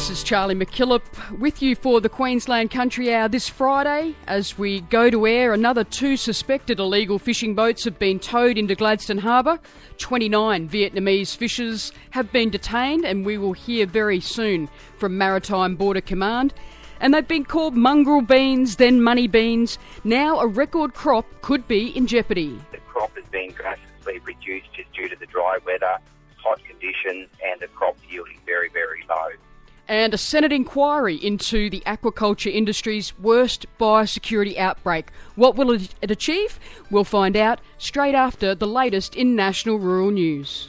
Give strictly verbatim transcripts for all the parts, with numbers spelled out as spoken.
This is Charlie McKillop with you for the Queensland Country Hour this Friday. As we go to air, another two suspected illegal fishing boats have been towed into Gladstone Harbour. twenty-nine Vietnamese fishers have been detained, and we will hear very soon from Maritime Border Command. And they've been called mongrel beans, then money beans. Now a record crop could be in jeopardy. The crop has been drastically reduced just due to the dry weather, hot conditions, and the crop yielding very, very low. And a Senate inquiry into the aquaculture industry's worst biosecurity outbreak. What will it achieve? We'll find out straight after the latest in national rural news.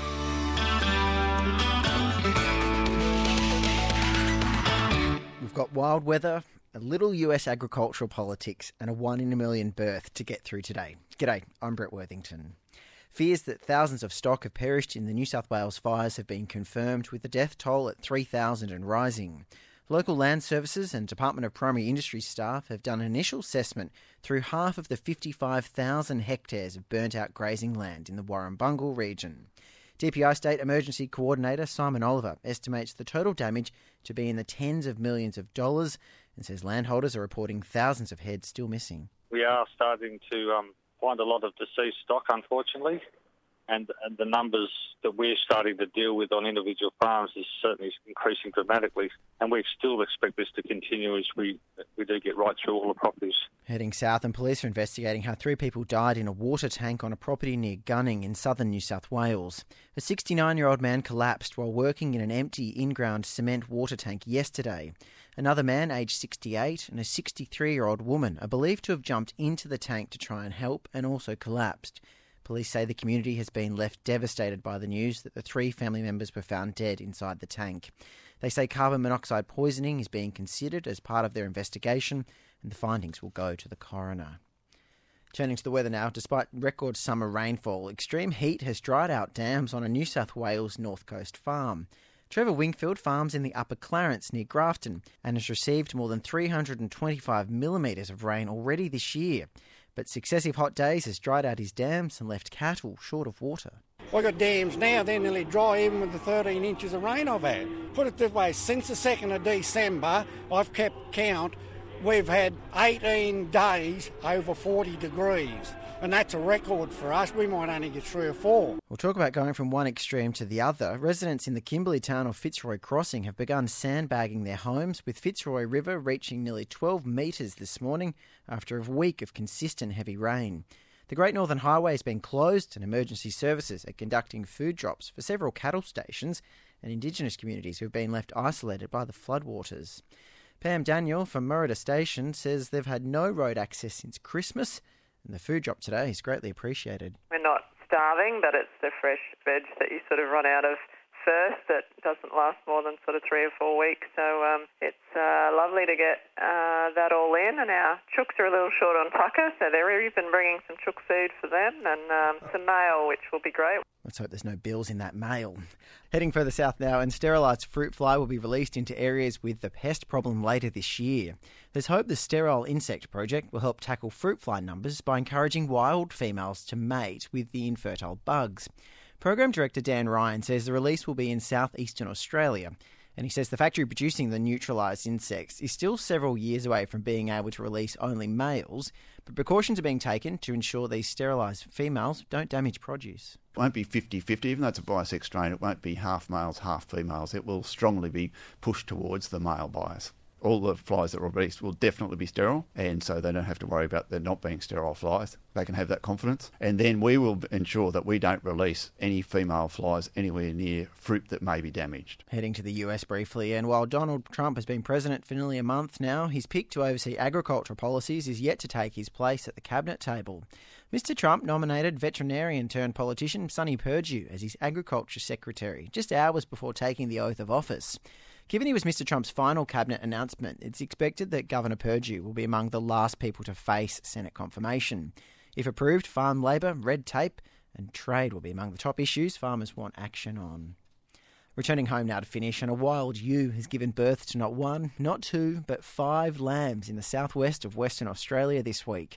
We've got wild weather, a little U S agricultural politics, and a one in a million birth to get through today. G'day, I'm Brett Worthington. Fears that thousands of stock have perished in the New South Wales fires have been confirmed, with the death toll at three thousand and rising. Local Land Services and Department of Primary Industries staff have done an initial assessment through half of the fifty-five thousand hectares of burnt-out grazing land in the Warrumbungle region. D P I State Emergency Coordinator Simon Oliver estimates the total damage to be in the tens of millions of dollars and says landholders are reporting thousands of heads still missing. We are starting to um, find a lot of deceased stock, unfortunately, and, and the numbers that we're starting to deal with on individual farms is certainly increasing dramatically, and we still expect this to continue as we we do get right through all the properties. Heading south, and police are investigating how three people died in a water tank on a property near Gunning in southern New South Wales. A sixty-nine-year-old man collapsed while working in an empty in-ground cement water tank yesterday. Another man, aged sixty-eight, and a sixty-three-year-old woman are believed to have jumped into the tank to try and help and also collapsed. Police say the community has been left devastated by the news that the three family members were found dead inside the tank. They say carbon monoxide poisoning is being considered as part of their investigation, and the findings will go to the coroner. Turning to the weather now, despite record summer rainfall, extreme heat has dried out dams on a New South Wales North Coast farm. Trevor Wingfield farms in the Upper Clarence near Grafton and has received more than three hundred twenty-five millimetres of rain already this year. But successive hot days has dried out his dams and left cattle short of water. I've got dams now, they're nearly dry even with the thirteen inches of rain I've had. Put it this way, since the second of December, I've kept count, we've had eighteen days over forty degrees. And that's a record for us. We might only get three or four. We'll talk about going from one extreme to the other. Residents in the Kimberley town of Fitzroy Crossing have begun sandbagging their homes, with Fitzroy River reaching nearly twelve metres this morning after a week of consistent heavy rain. The Great Northern Highway has been closed, and emergency services are conducting food drops for several cattle stations and Indigenous communities who have been left isolated by the floodwaters. Pam Daniel from Murrieta Station says they've had no road access since Christmas, and the food drop today is greatly appreciated. We're not starving, but it's the fresh veg that you sort of run out of first that doesn't last more than sort of three or four weeks. So um, it's uh, lovely to get uh, that all in. And our chooks are a little short on tucker, so they're even bringing some chook food for them and um, some mail, which will be great. Let's hope there's no bills in that mail. Heading further south now, and sterilised fruit fly will be released into areas with the pest problem later this year. There's hope the Sterile Insect Project will help tackle fruit fly numbers by encouraging wild females to mate with the infertile bugs. Program Director Dan Ryan says the release will be in southeastern Australia, and he says the factory producing the neutralised insects is still several years away from being able to release only males, but precautions are being taken to ensure these sterilised females don't damage produce. It won't be fifty-fifty, even though it's a bisex strain, it won't be half males, half females. It will strongly be pushed towards the male bias. All the flies that are released will definitely be sterile, and so they don't have to worry about there not being sterile flies. They can have that confidence. And then we will ensure that we don't release any female flies anywhere near fruit that may be damaged. Heading to the U S briefly, and while Donald Trump has been president for nearly a month now, his pick to oversee agricultural policies is yet to take his place at the cabinet table. Mister Trump nominated veterinarian-turned-politician Sonny Perdue as his agriculture secretary just hours before taking the oath of office. Given he was Mister Trump's final cabinet announcement, it's expected that Governor Perdue will be among the last people to face Senate confirmation. If approved, farm labour, red tape and trade will be among the top issues farmers want action on. Returning home now to finish, and a wild ewe has given birth to not one, not two, but five lambs in the southwest of Western Australia this week.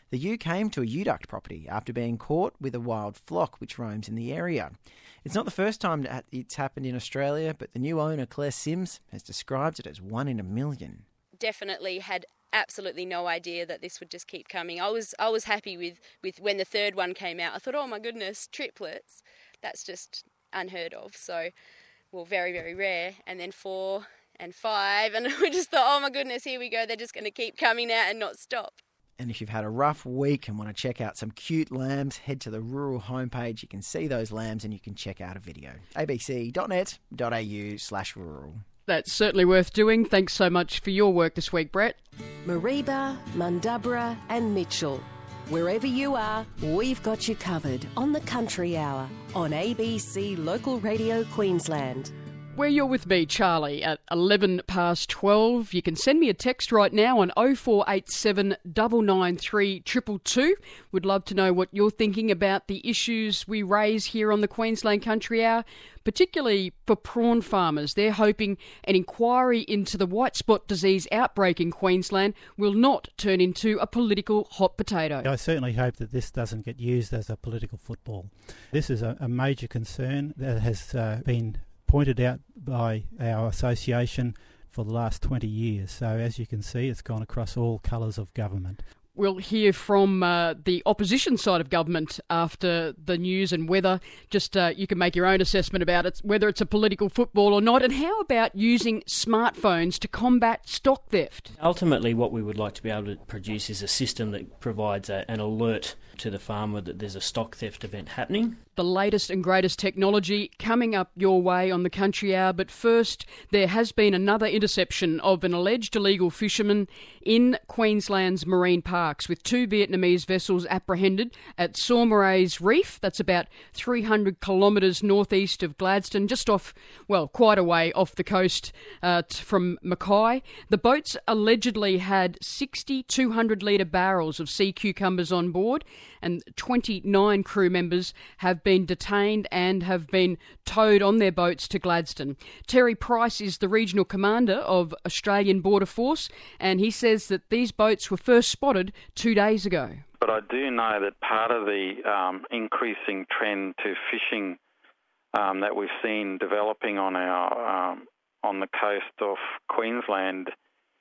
The ewe came to a euduct property after being caught with a wild flock which roams in the area. It's not the first time that it's happened in Australia, but the new owner, Claire Sims, has described it as one in a million. Definitely had absolutely no idea that this would just keep coming. I was I was happy with, with when the third one came out. I thought, oh my goodness, triplets. That's just unheard of. So, well, very, very rare. And then four and five, and we just thought, oh my goodness, here we go. They're just going to keep coming out and not stop. And if you've had a rough week and want to check out some cute lambs, head to the rural homepage. You can see those lambs and you can check out a video. a b c dot net dot a u slash rural. That's certainly worth doing. Thanks so much for your work this week, Brett. Mareeba, Mundubbera and Mitchell. Wherever you are, we've got you covered on the Country Hour on A B C Local Radio Queensland. Where you're with me, Charlie, at eleven past twelve. You can send me a text right now on oh four eight seven, nine nine three, two two two. Would love to know what you're thinking about the issues we raise here on the Queensland Country Hour, particularly for prawn farmers. They're hoping an inquiry into the white spot disease outbreak in Queensland will not turn into a political hot potato. I certainly hope that this doesn't get used as a political football. This is a, a major concern that has uh, been pointed out by our association for the last twenty years. So as you can see, it's gone across all colours of government. We'll hear from uh, the opposition side of government after the news and whether just uh, you can make your own assessment about it, whether it's a political football or not. And how about using smartphones to combat stock theft? Ultimately, what we would like to be able to produce is a system that provides a, an alert to the farmer that there's a stock theft event happening. The latest and greatest technology coming up your way on the Country Hour. But first, there has been another interception of an alleged illegal fisherman in Queensland's marine parks, with two Vietnamese vessels apprehended at Saumarez Reef. That's about three hundred kilometres northeast of Gladstone, just off, well, quite a way off the coast uh, t- from Mackay. The boats allegedly had sixty two hundred litre barrels of sea cucumbers on board, and twenty-nine crew members have been detained and have been towed on their boats to Gladstone. Terry Price is the regional commander of Australian Border Force, and he says that these boats were first spotted two days ago. But I do know that part of the um, increasing trend to fishing um, that we've seen developing on our um, on the coast of Queensland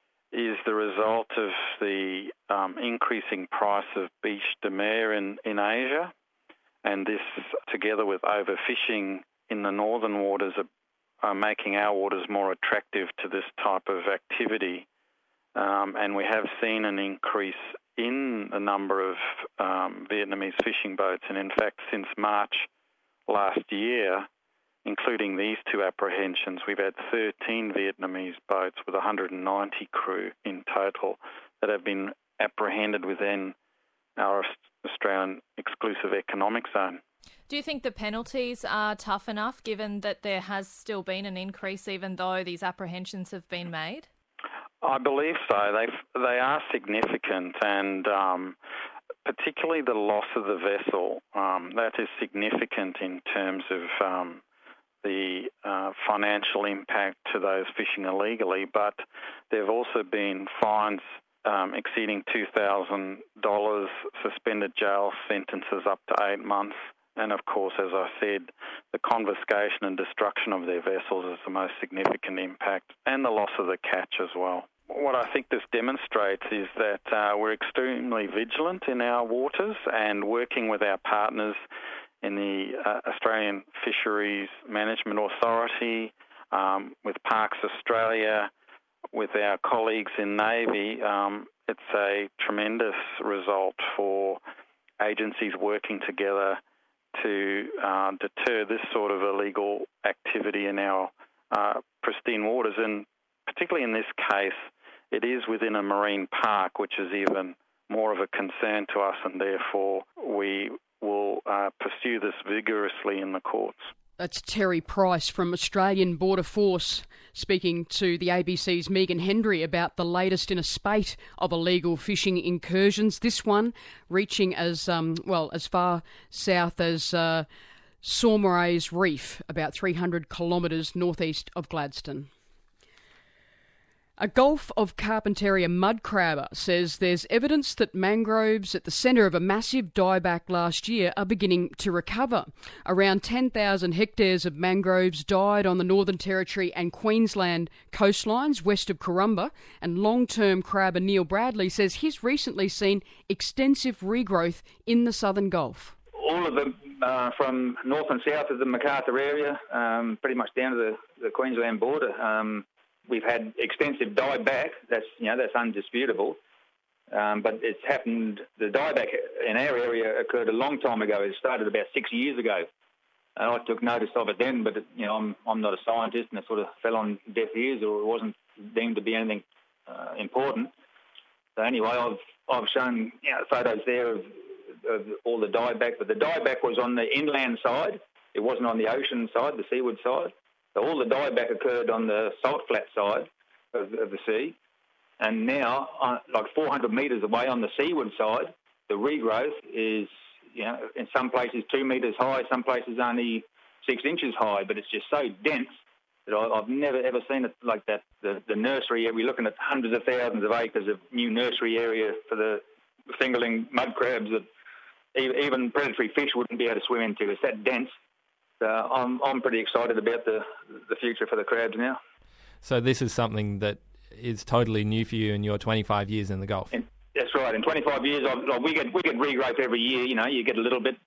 is the result of the um, increasing price of biche de mer in, in Asia. And this, together with overfishing in the northern waters, are, are making our waters more attractive to this type of activity. Um, and we have seen an increase in the number of um, Vietnamese fishing boats. And in fact, since March last year, including these two apprehensions, we've had thirteen Vietnamese boats with one hundred ninety crew in total that have been apprehended within our Australian exclusive economic zone. Do you think the penalties are tough enough, given that there has still been an increase even though these apprehensions have been made? I believe so. They they are significant, and um, particularly the loss of the vessel, um, that is significant in terms of um, the uh, financial impact to those fishing illegally, but there have also been fines um, exceeding two thousand dollars, suspended jail sentences up to eight months, and of course, as I said, the confiscation and destruction of their vessels is the most significant impact, and the loss of the catch as well. What I think this demonstrates is that uh, we're extremely vigilant in our waters and working with our partners in the uh, Australian Fisheries Management Authority, um, with Parks Australia, with our colleagues in Navy. Um, it's a tremendous result for agencies working together to uh, deter this sort of illegal activity in our uh, pristine waters. And particularly in this case, it is within a marine park, which is even more of a concern to us, and therefore we will uh, pursue this vigorously in the courts. That's Terry Price from Australian Border Force speaking to the A B C's Megan Hendry about the latest in a spate of illegal fishing incursions. This one reaching as um, well as far south as uh, Saumarez Reef, about three hundred kilometres northeast of Gladstone. A Gulf of Carpentaria mud crabber says there's evidence that mangroves at the centre of a massive dieback last year are beginning to recover. Around ten thousand hectares of mangroves died on the Northern Territory and Queensland coastlines west of Corumba, and long-term crabber Neil Bradley says he's recently seen extensive regrowth in the southern Gulf. All of them uh, from north and south of the Macarthur area, um, pretty much down to the, the Queensland border. Um, We've had extensive dieback. That's you know that's undisputable, um, but it's happened. The dieback in our area occurred a long time ago. It started about six years ago, and I took notice of it then. But it, you know, I'm I'm not a scientist, and it sort of fell on deaf ears, or it wasn't deemed to be anything uh, important. So anyway, I've I've shown you know, photos there of, of all the dieback, but the dieback was on the inland side. It wasn't on the ocean side, the seaward side. So all the dieback occurred on the salt flat side of, of the sea, and now, uh, like four hundred metres away on the seaward side, the regrowth is, you know, in some places two metres high, some places only six inches high, but it's just so dense that I, I've never ever seen it like that. The, the nursery, we're looking at hundreds of thousands of acres of new nursery area for the fingerling mud crabs that even predatory fish wouldn't be able to swim into. It's that dense. So I'm I'm pretty excited about the the future for the crabs now. So this is something that is totally new for you in your twenty-five years in the Gulf. And that's right. In twenty-five years, I've, like, we get we get regrowth every year. You know, you get a little bit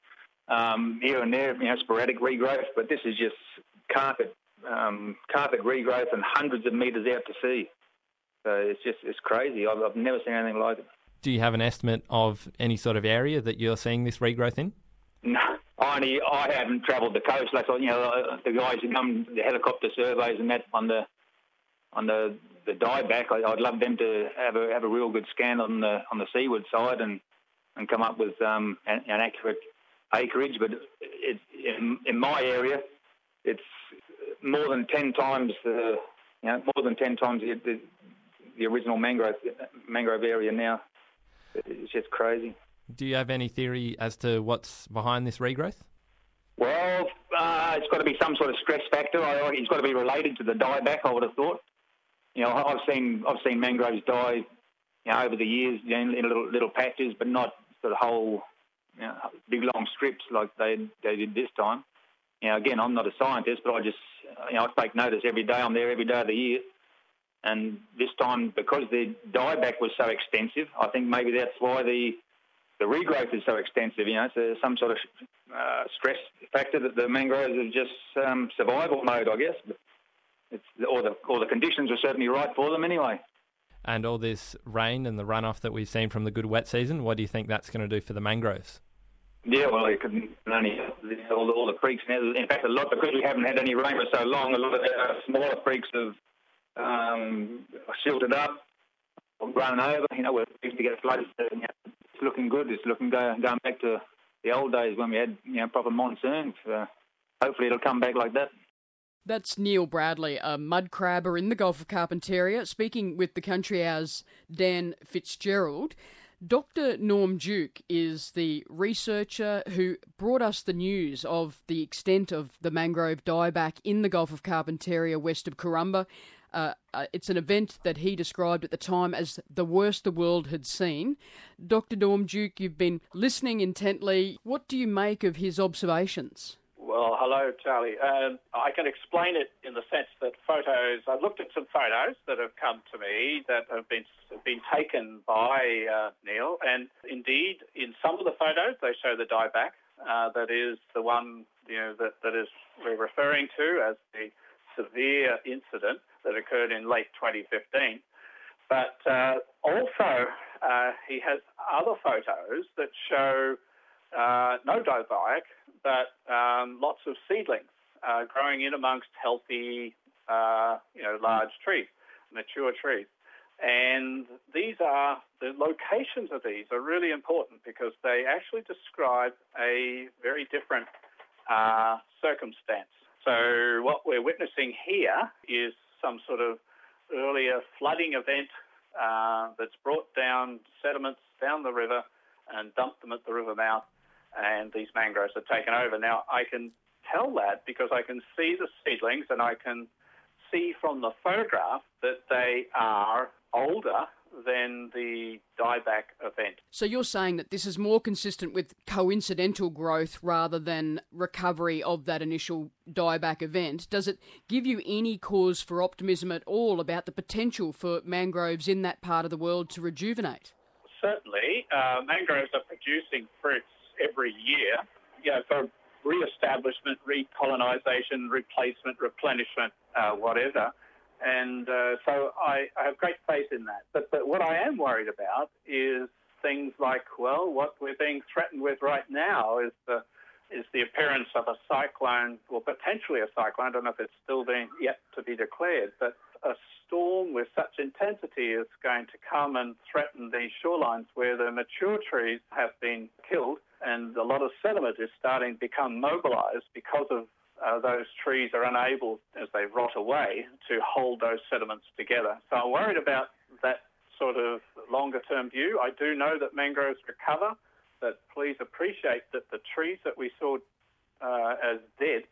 um, here and there, you know, sporadic regrowth. But this is just carpet um, carpet regrowth and hundreds of metres out to sea. So it's just it's crazy. I've, I've never seen anything like it. Do you have an estimate of any sort of area that you're seeing this regrowth in? No. I only, I haven't travelled the coast. Like, you know, the guys who come, the helicopter surveys and that on the on the the dieback. I, I'd love them to have a have a real good scan on the on the seaward side and, and come up with um, an, an accurate acreage. But it, in, in my area, it's more than ten times the you know more than ten times the the, the original mangrove mangrove area now. It's just crazy. Do you have any theory as to what's behind this regrowth? Well, uh, it's got to be some sort of stress factor. I, it's got to be related to the dieback, I would have thought. You know, I've seen I've seen mangroves die, you know, over the years, you know, in little little patches, but not sort of whole, you know, big long strips like they they did this time. You know, again, I'm not a scientist, but I just you know I take notice every day. I'm there every day of the year, and this time because the dieback was so extensive, I think maybe that's why the The regrowth is so extensive, you know, so some sort of uh, stress factor that the mangroves are just um, survival mode, I guess. But it's or the or the conditions are certainly right for them anyway. And all this rain and the runoff that we've seen from the good wet season, what do you think that's going to do for the mangroves? Yeah, well, it can only all the, all the creeks now. In fact, a lot because we haven't had any rain for so long. A lot of the smaller creeks have um, silted up, or grown over. You know, we used to get flooded. You know, it's looking good. It's looking go, going back to the old days when we had you know proper monsoons. Uh, hopefully, it'll come back like that. That's Neil Bradley, a mud crabber in the Gulf of Carpentaria, speaking with the Country Hour's Dan Fitzgerald. Doctor Norm Duke is the researcher who brought us the news of the extent of the mangrove dieback in the Gulf of Carpentaria west of Corumba. Uh, uh, it's an event that he described at the time as the worst the world had seen. Doctor Norm Duke, you've been listening intently. What do you make of his observations? Well, hello, Charlie. Uh, I can explain it in the sense that photos, I've looked at some photos that have come to me that have been been taken by uh, Neil, and indeed, in some of the photos, they show the dieback. Uh, that is the one, you know, that, that is we're referring to as the severe incident that occurred in late twenty fifteen. But uh, also, uh, he has other photos that show uh, no dieback, but um, lots of seedlings uh, growing in amongst healthy, uh, you know, large trees, mature trees. And these are, the locations of these are really important because they actually describe a very different uh, circumstance. So what we're witnessing here is some sort of earlier flooding event uh, that's brought down sediments down the river and dumped them at the river mouth, and these mangroves are taken over. Now, I can tell that because I can see the seedlings and I can see from the photograph that they are older than the dieback event. So you're saying that this is more consistent with coincidental growth rather than recovery of that initial dieback event. Does it give you any cause for optimism at all about the potential for mangroves in that part of the world to rejuvenate? Certainly. Uh, mangroves are producing fruits every year, you know, for re-establishment, recolonisation, replacement, replenishment, uh, whatever. And uh, so I, I have great faith in that. But, but what I am worried about is things like, well, what we're being threatened with right now is the is the appearance of a cyclone, or potentially a cyclone. I don't know if it's still being yet to be declared, but a storm with such intensity is going to come and threaten these shorelines where the mature trees have been killed, and a lot of sediment is starting to become mobilised because of Uh, those trees are unable, as they rot away, to hold those sediments together. So I'm worried about that sort of longer-term view. I do know that mangroves recover, but please appreciate that the trees that we saw uh, as dead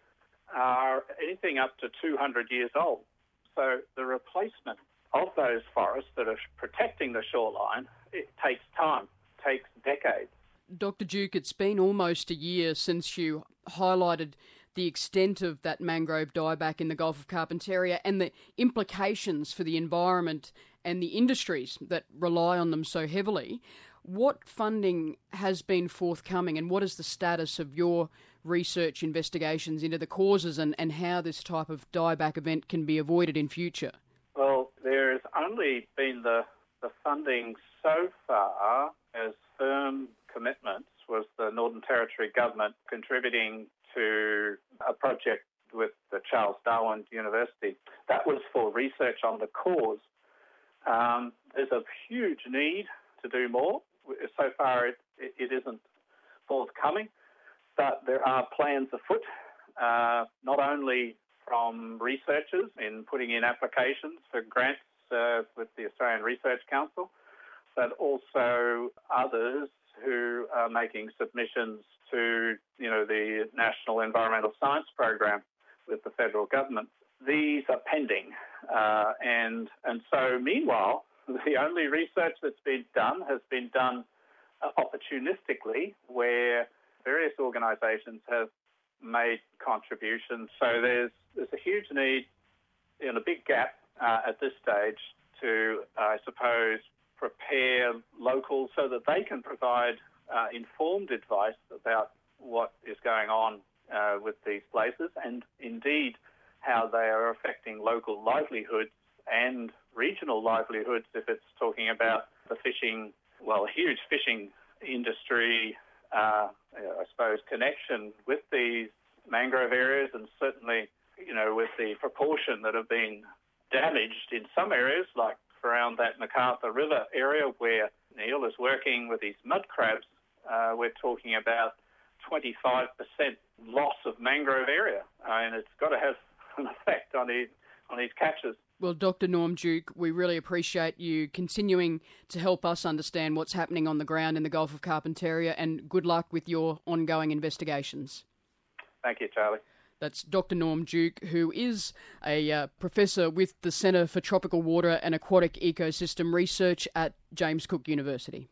are anything up to two hundred years old. So the replacement of those forests that are protecting the shoreline, it takes time, takes decades. Doctor Duke, it's been almost a year since you highlighted the extent of that mangrove dieback in the Gulf of Carpentaria and the implications for the environment and the industries that rely on them so heavily. What funding has been forthcoming, and what is the status of your research investigations into the causes and, and how this type of dieback event can be avoided in future? Well, there's only been the, the funding so far as firm commitments was the Northern Territory government contributing to a project with the Charles Darwin University. That was for research on the cause. Um, there's a huge need to do more. So far it, it isn't forthcoming, but there are plans afoot, uh, not only from researchers in putting in applications for grants uh, with the Australian Research Council, but also others who are making submissions to, you know, the National Environmental Science Program with the federal government. These are pending. Uh, and and so, meanwhile, the only research that's been done has been done uh, opportunistically, where various organisations have made contributions. So there's, there's a huge need and a big gap uh, at this stage to, I suppose, prepare locals so that they can provide uh, informed advice about what is going on uh, with these places, and indeed how they are affecting local livelihoods and regional livelihoods if it's talking about the fishing, well, a huge fishing industry, uh, I suppose, connection with these mangrove areas, and certainly, you know, with the proportion that have been damaged in some areas, like around that MacArthur River area where Neil is working with these mud crabs, uh, we're talking about twenty-five percent loss of mangrove area, uh, and it's got to have an effect on these, on these catches. Well, Doctor Norm Duke, we really appreciate you continuing to help us understand what's happening on the ground in the Gulf of Carpentaria, and good luck with your ongoing investigations. Thank you, Charlie. That's Doctor Norm Duke, who is a uh, professor with the Centre for Tropical Water and Aquatic Ecosystem Research at James Cook University.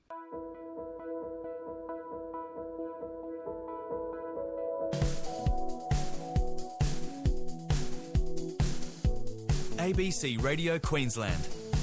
A B C Radio Queensland.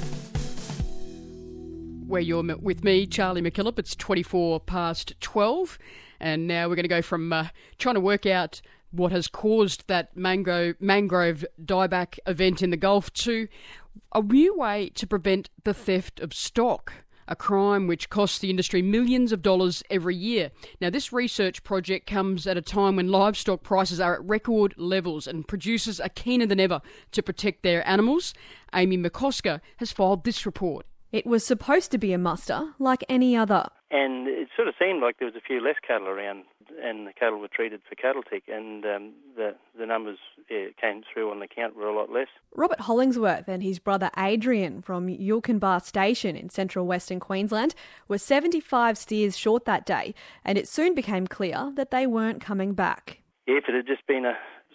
Where you're with me, Charlie McKillop. It's twenty-four past twelve, and now we're going to go from uh, trying to work out what has caused that mangrove, mangrove dieback event in the Gulf to a new way to prevent the theft of stock, a crime which costs the industry millions of dollars every year. Now, this research project comes at a time when livestock prices are at record levels and producers are keener than ever to protect their animals. Amy McCosker has filed this report. It was supposed to be a muster like any other. And it sort of seemed like there was a few less cattle around, and the cattle were treated for cattle tick, and um, the, the numbers yeah, came through on the count were a lot less. Robert Hollingsworth and his brother Adrian from Yulkenbar Station in central Western Queensland were seventy-five steers short that day, and it soon became clear that they weren't coming back. Yeah, if it had just been a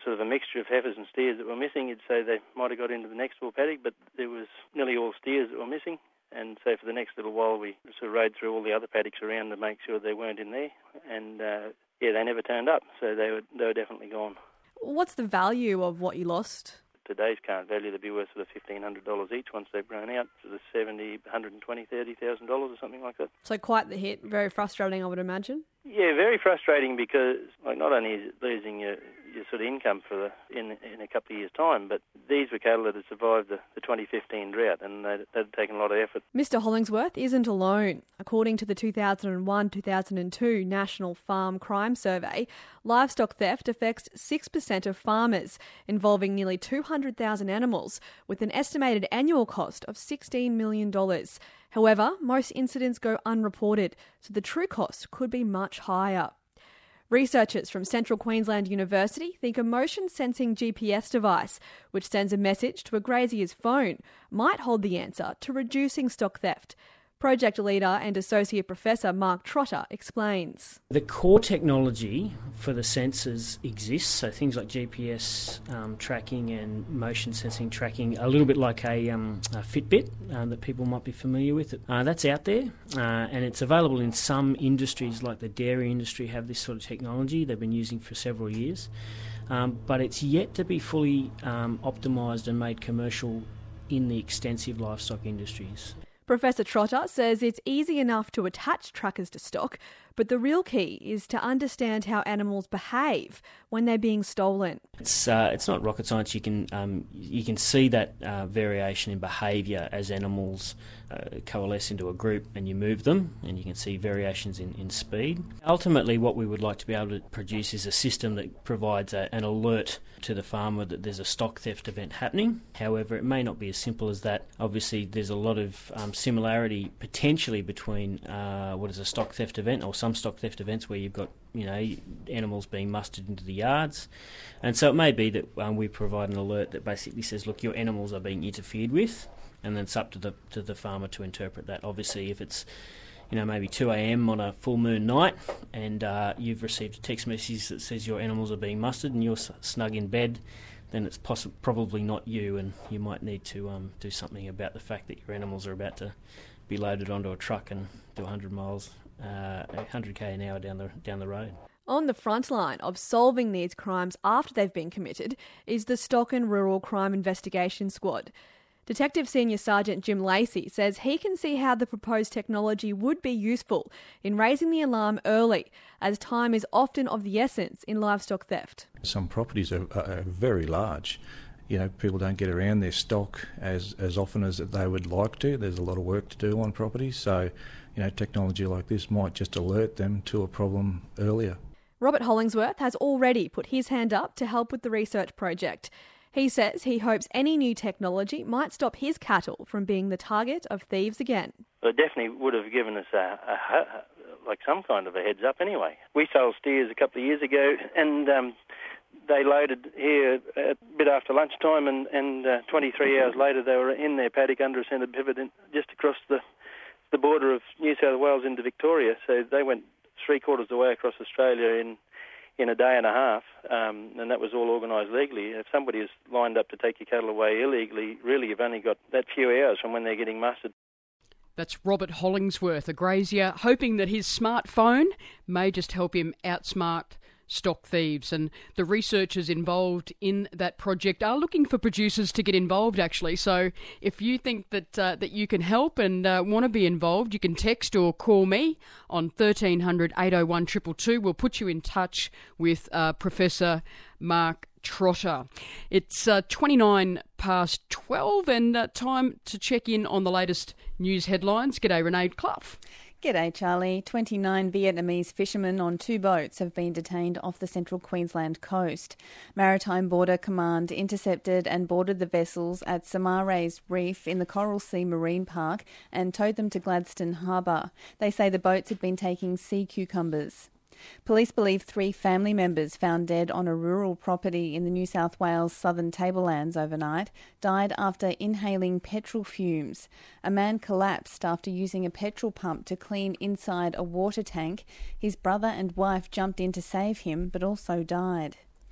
sort of a mixture of heifers and steers that were missing, you'd say they might have got into the next door paddock, but there was nearly all steers that were missing. And so for the next little while, we sort of rode through all the other paddocks around to make sure they weren't in there. And, uh, yeah, they never turned up, so they were, they were definitely gone. What's the value of what you lost? Today's current value, they'd be worth sort of fifteen hundred dollars each once they've grown out, sort of seventy, one hundred twenty thousand dollars, thirty thousand dollars or something like that. So quite the hit. Very frustrating, I would imagine. Yeah, very frustrating because, like, not only is it losing your, your sort of income for the, in in a couple of years' time, but these were cattle that had survived the, the twenty fifteen drought, and they'd, they'd taken a lot of effort. Mister Hollingsworth isn't alone. According to the two thousand one to two thousand two National Farm Crime Survey, livestock theft affects six percent of farmers, involving nearly two hundred thousand animals, with an estimated annual cost of sixteen million dollars. However, most incidents go unreported, so the true cost could be much higher. Researchers from Central Queensland University think a motion-sensing G P S device, which sends a message to a grazier's phone, might hold the answer to reducing stock theft. Project leader and Associate Professor Mark Trotter explains. The core technology for the sensors exists, so things like G P S um, tracking and motion sensing tracking, a little bit like a, um, a Fitbit uh, that people might be familiar with. Uh, that's out there, uh, and it's available in some industries, like the dairy industry have this sort of technology they've been using for several years, um, but it's yet to be fully um, optimised and made commercial in the extensive livestock industries. Professor Trotter says it's easy enough to attach trackers to stock, but the real key is to understand how animals behave when they're being stolen. It's uh, it's not rocket science. You can um, you can see that uh, variation in behaviour as animals uh, coalesce into a group and you move them, and you can see variations in, in speed. Ultimately, what we would like to be able to produce is a system that provides a, an alert to the farmer that there's a stock theft event happening. However, it may not be as simple as that. Obviously, there's a lot of um, similarity potentially between uh, what is a stock theft event or some stock theft events where you've got, you know, animals being mustered into the yards. And so it may be that um, we provide an alert that basically says, look, your animals are being interfered with, and then it's up to the to the farmer to interpret that. Obviously, if it's, you know, maybe two a.m. on a full moon night and uh, you've received a text message that says your animals are being mustered and you're snug in bed, then it's poss- probably not you, and you might need to um, do something about the fact that your animals are about to be loaded onto a truck and do one hundred miles, uh, one hundred k an hour down the down the road. On the front line of solving these crimes after they've been committed is the Stock and Rural Crime Investigation Squad. Detective Senior Sergeant Jim Lacey says he can see how the proposed technology would be useful in raising the alarm early, as time is often of the essence in livestock theft. Some properties are, are very large. You know, people don't get around their stock as, as often as they would like to. There's a lot of work to do on properties, so, you know, technology like this might just alert them to a problem earlier. Robert Hollingsworth has already put his hand up to help with the research project. He says he hopes any new technology might stop his cattle from being the target of thieves again. It definitely would have given us a, a, a like some kind of a heads up anyway. We sold steers a couple of years ago, and um, they loaded here a bit after lunchtime, and, and uh, twenty-three hours later they were in their paddock under a centre pivot in, just across the, the border of New South Wales into Victoria. So they went three quarters of the way across Australia in in a day and a half, um, and that was all organised legally. If somebody is lined up to take your cattle away illegally, really you've only got that few hours from when they're getting mustered. That's Robert Hollingsworth, a grazier, hoping that his smartphone may just help him outsmart stock thieves. And the researchers involved in that project are looking for producers to get involved, actually. So if you think that uh, that you can help and uh, want to be involved, you can text or call me on thirteen hundred, eight oh one, two two two. We'll put you in touch with uh, Professor Mark Trotter. It's uh, twenty-nine past twelve and uh, time to check in on the latest news headlines. G'day, Renee Clough. G'day, Charlie. twenty-nine Vietnamese fishermen on two boats have been detained off the central Queensland coast. Maritime Border Command intercepted and boarded the vessels at Samares Reef in the Coral Sea Marine Park and towed them to Gladstone Harbour. They say the boats had been taking sea cucumbers. Police believe three family members found dead on a rural property in the New South Wales southern tablelands overnight died after inhaling petrol fumes. A man collapsed after using a petrol pump to clean inside a water tank. His brother and wife jumped in to save him, but also died.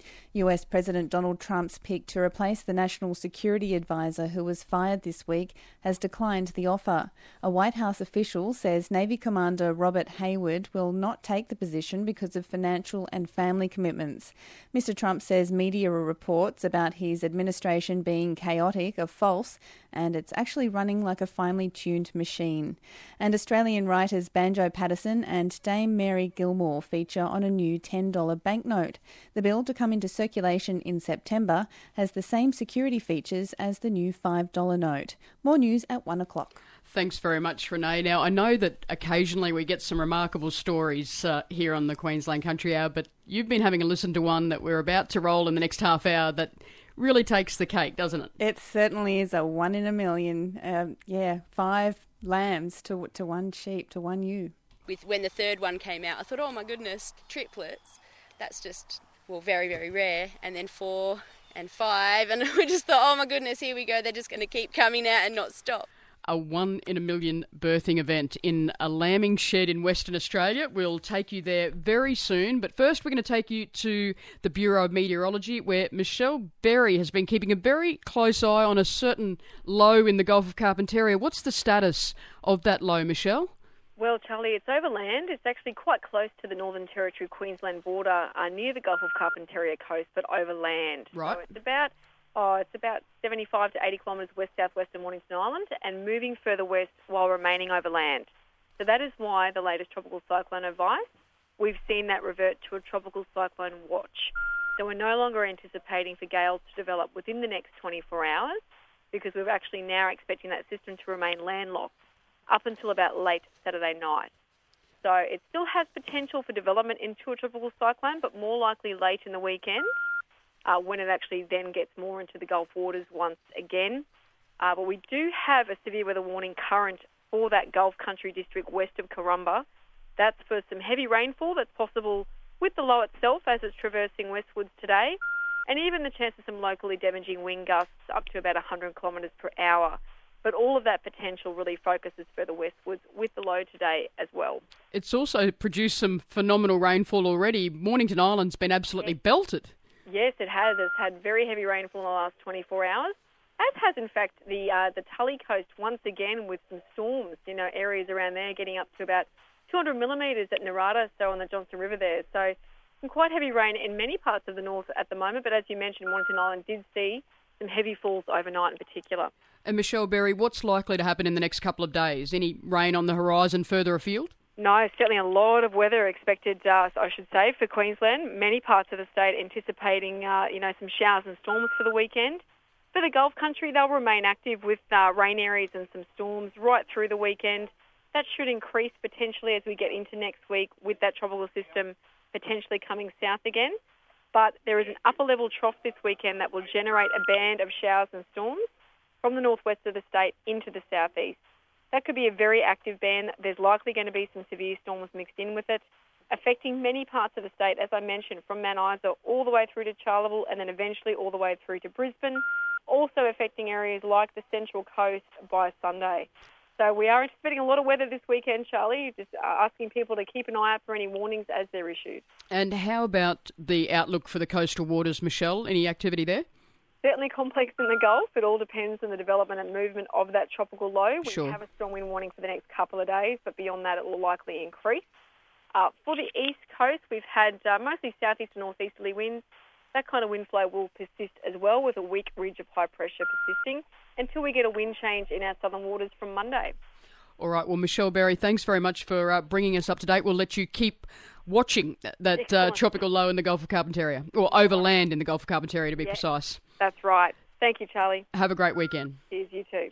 U S President Donald Trump's pick to replace the national security advisor who was fired this week has declined the offer. A White House official says Navy Commander Robert Hayward will not take the position because of financial and family commitments. Mister Trump says media reports about his administration being chaotic are false, and it's actually running like a finely tuned machine. And Australian writers Banjo Patterson and Dame Mary Gilmore feature on a new ten dollar banknote. The bill, to come into circulation in September, has the same security features as the new five dollar note. More news at one o'clock. Thanks very much, Renee. Now, I know that occasionally we get some remarkable stories uh, here on the Queensland Country Hour, but you've been having a listen to one that we're about to roll in the next half hour that really takes the cake, doesn't it? It certainly is a one in a million. Um, yeah, five lambs to to one sheep, to one ewe. With when the third one came out, I thought, oh my goodness, triplets. That's just, well, very, very rare. And then four and five, and we just thought, oh my goodness, here we go. They're just going to keep coming out and not stop. A one in a million birthing event in a lambing shed in Western Australia. We'll take you there very soon. But first, we're going to take you to the Bureau of Meteorology, where Michelle Berry has been keeping a very close eye on a certain low in the Gulf of Carpentaria. What's the status of that low, Michelle? Well, Charlie, it's overland. It's actually quite close to the Northern Territory Queensland border, uh, near the Gulf of Carpentaria coast, but overland. Right. So it's about oh, it's about seventy-five to eighty kilometres west-southwest of Mornington Island and moving further west while remaining overland. So that is why the latest tropical cyclone advice, we've seen that revert to a tropical cyclone watch. So we're no longer anticipating for gales to develop within the next twenty-four hours because we're actually now expecting that system to remain landlocked up until about late Saturday night. So it still has potential for development into a tropical cyclone, but more likely late in the weekend uh, when it actually then gets more into the Gulf waters once again. Uh, but we do have a severe weather warning current for that Gulf country district west of Corumba. That's for some heavy rainfall that's possible with the low itself as it's traversing westwards today, and even the chance of some locally damaging wind gusts up to about one hundred kilometres per hour. But all of that potential really focuses further westwards with the low today as well. It's also produced some phenomenal rainfall already. Mornington Island's been absolutely yes. belted. Yes, it has. It's had very heavy rainfall in the last twenty-four hours, as has, in fact, the uh, the Tully Coast once again with some storms. You know, areas around there getting up to about two hundred millimetres at Narada, so on the Johnstone River there. So some quite heavy rain in many parts of the north at the moment, but as you mentioned, Mornington Island did see some heavy falls overnight in particular. And Michelle Berry, what's likely to happen in the next couple of days? Any rain on the horizon further afield? No, certainly a lot of weather expected, uh, I should say, for Queensland. Many parts of the state anticipating, uh, you know, some showers and storms for the weekend. For the Gulf country, they'll remain active with uh, rain areas and some storms right through the weekend. That should increase potentially as we get into next week with that tropical system potentially coming south again. But there is an upper-level trough this weekend that will generate a band of showers and storms from the northwest of the state into the southeast. That could be a very active band. There's likely going to be some severe storms mixed in with it, affecting many parts of the state, as I mentioned, from Mount Isa all the way through to Charleville and then eventually all the way through to Brisbane, also affecting areas like the Central Coast by Sunday. So we are anticipating a lot of weather this weekend, Charlie, just asking people to keep an eye out for any warnings as they're issued. And how about the outlook for the coastal waters, Michelle? Any activity there? Certainly complex in the Gulf. It all depends on the development and movement of that tropical low. We sure. have a strong wind warning for the next couple of days, but beyond that it will likely increase. Uh, for the east coast, we've had uh, mostly southeast and northeasterly winds. That kind of wind flow will persist as well, with a weak ridge of high pressure persisting until we get a wind change in our southern waters from Monday. All right, well, Michelle Berry, thanks very much for uh, bringing us up to date. We'll let you keep watching that uh, tropical low in the Gulf of Carpentaria, or overland in the Gulf of Carpentaria to be yes, precise. That's right. Thank you, Charlie. Have a great weekend. Cheers, you too.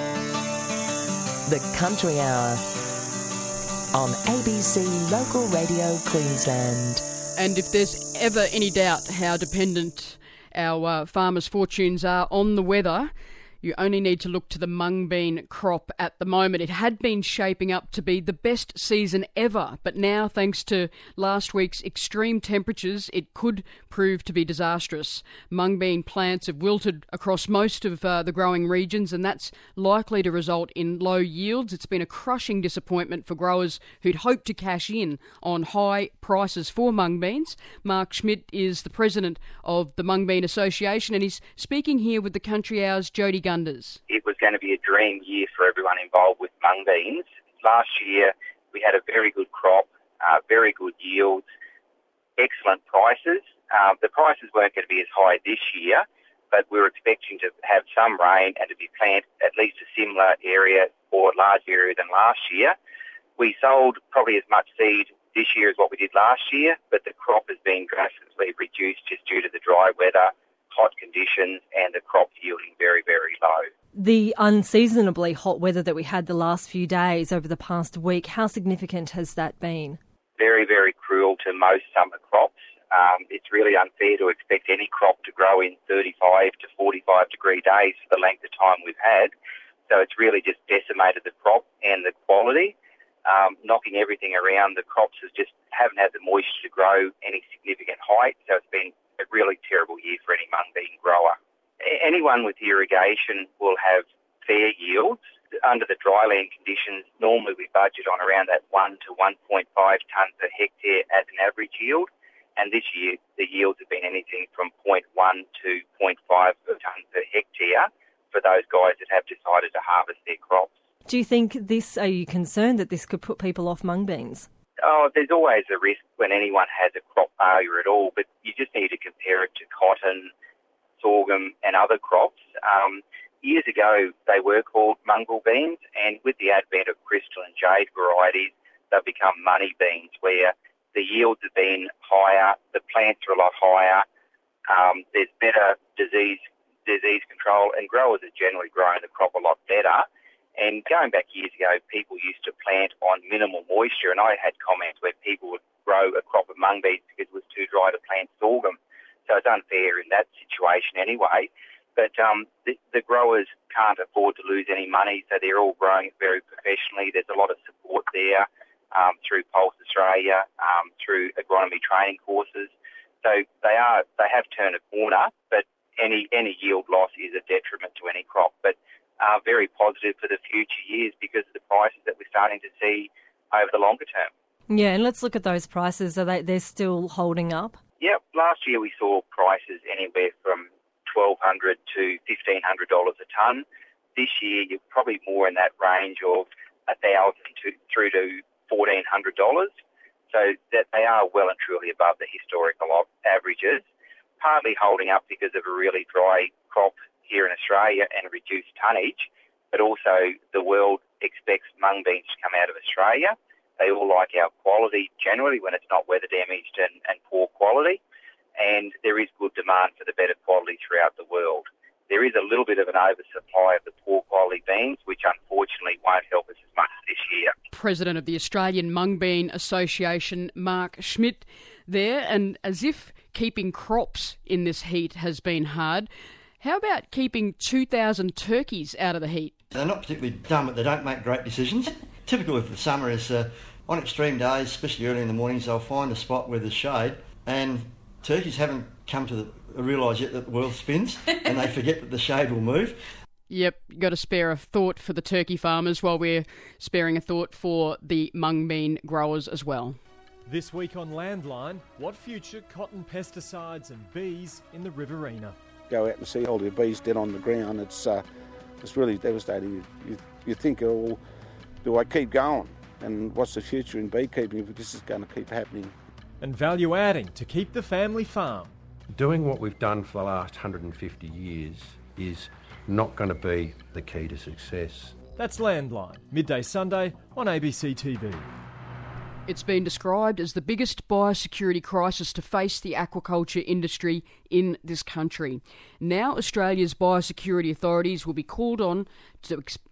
The Country Hour on A B C Local Radio Queensland. And if there's ever any doubt how dependent our uh, farmers' fortunes are on the weather, You only need to look to the mung bean crop at the moment. It had been shaping up to be the best season ever, but now, thanks to last week's extreme temperatures, it could prove to be disastrous. Mung bean plants have wilted across most of uh, the growing regions, and that's likely to result in low yields. It's been a crushing disappointment for growers who'd hoped to cash in on high prices for mung beans. Mark Schmidt is the president of the Mung Bean Association, and he's speaking here with the Country Hour's Jody Gunn. It was going to be a dream year for everyone involved with mung beans. Last year we had a very good crop, uh, very good yields, excellent prices. Uh, the prices weren't going to be as high this year, but we were expecting to have some rain and to be planted at least a similar area or large area than last year. We sold probably as much seed this year as what we did last year, but the crop has been drastically reduced just due to the dry weather, hot conditions, and the crop yielding very, very low. The unseasonably hot weather that we had the last few days over the past week, how significant has that been? Very, very cruel to most summer crops. Um, it's really unfair to expect any crop to grow in thirty-five to forty-five degree days for the length of time we've had. So it's really just decimated the crop and the quality, um, knocking everything around. The crops has just haven't had the moisture to grow any significant height, so it's been a really terrible year for any mung bean grower. Anyone with irrigation will have fair yields. Under the dryland conditions, normally we budget on around that one to one point five tonne per hectare as an average yield, and this year the yields have been anything from zero point one to zero point five tonne per hectare for those guys that have decided to harvest their crops. Do you think this, are you concerned that this could put people off mung beans? Oh, there's always a risk when anyone has a crop failure at all, but you just need to compare it to cotton, sorghum and other crops. Um, years ago, they were called mongrel beans, and with the advent of crystal and jade varieties, they've become money beans, where the yields have been higher, the plants are a lot higher, um, there's better disease disease control, and growers are generally growing the crop a lot better. And going back years ago, people used to plant on minimal moisture, and I had comments where people would grow a crop of mung beans because it was too dry to plant sorghum. So it's unfair in that situation anyway. But um, the, the growers can't afford to lose any money, so they're all growing it very professionally. There's a lot of support there um, through Pulse Australia, um, through agronomy training courses. So they are they have turned a corner, but any any yield loss is a detriment to any crop. But are very positive for the future years because of the prices that we're starting to see over the longer term. Yeah, and let's look at those prices. Are they they're still holding up? Yeah, last year we saw prices anywhere from twelve hundred dollars to fifteen hundred dollars a tonne. This year you're probably more in that range of one thousand dollars to, through to fourteen hundred dollars. So that they are well and truly above the historical averages, partly holding up because of a really dry crop here in Australia and reduced tonnage, but also the world expects mung beans to come out of Australia. They all like our quality generally when it's not weather damaged and, and poor quality, and there is good demand for the better quality throughout the world. There is a little bit of an oversupply of the poor quality beans, which unfortunately won't help us as much this year. President of the Australian Mung Bean Association, Mark Schmidt there, and as if keeping crops in this heat has been hard, how about keeping two thousand turkeys out of the heat? They're not particularly dumb, but they don't make great decisions. Typical of the summer is uh, on extreme days, especially early in the mornings, they'll find a spot where there's shade, and turkeys haven't come to the, realise yet that the world spins, and they forget that the shade will move. Yep, got to spare a thought for the turkey farmers while we're sparing a thought for the mung bean growers as well. This week on Landline, what future cotton pesticides and bees in the Riverina? Go out and see all your bees dead on the ground. It's uh, it's really devastating. You, you, you think, oh, do I keep going? And what's the future in beekeeping if this is going to keep happening? And value adding to keep the family farm. Doing what we've done for the last one hundred fifty years is not going to be the key to success. That's Landline, midday Sunday on A B C T V. It's been described as the biggest biosecurity crisis to face the aquaculture industry in this country. Now Australia's biosecurity authorities will be called on to ex-